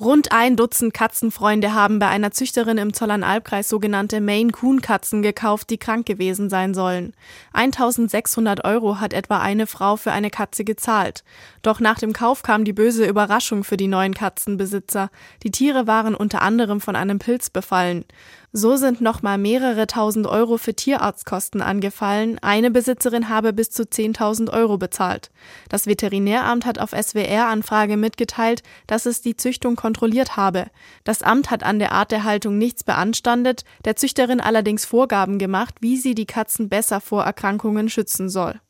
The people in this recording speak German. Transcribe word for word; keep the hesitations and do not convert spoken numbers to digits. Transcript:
Rund ein Dutzend Katzenfreunde haben bei einer Züchterin im Zollernalbkreis sogenannte Maine-Coon-Katzen gekauft, die krank gewesen sein sollen. eintausendsechshundert Euro hat etwa eine Frau für eine Katze gezahlt. Doch nach dem Kauf kam die böse Überraschung für die neuen Katzenbesitzer. Die Tiere waren unter anderem von einem Pilz befallen. So sind nochmal mehrere tausend Euro für Tierarztkosten angefallen. Eine Besitzerin habe bis zu zehntausend Euro bezahlt. Das Veterinäramt hat auf S W R-Anfrage mitgeteilt, dass es die Züchtung kontrolliert habe. Das Amt hat an der Art der Haltung nichts beanstandet, der Züchterin allerdings Vorgaben gemacht, wie sie die Katzen besser vor Erkrankungen schützen soll.